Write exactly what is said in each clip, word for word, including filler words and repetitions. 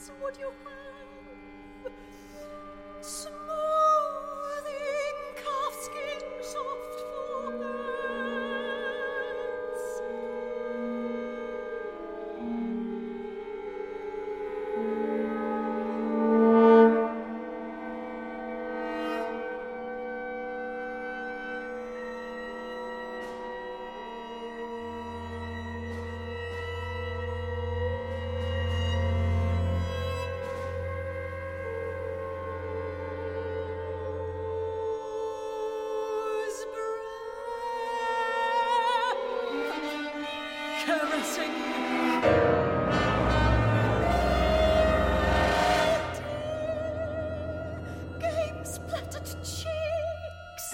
eyes would you have? Smoothing calfskin soft foreheads. Caressing game splattered cheeks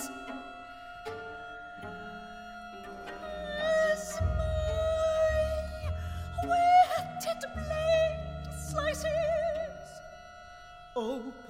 as my wetted blade slices. Oh,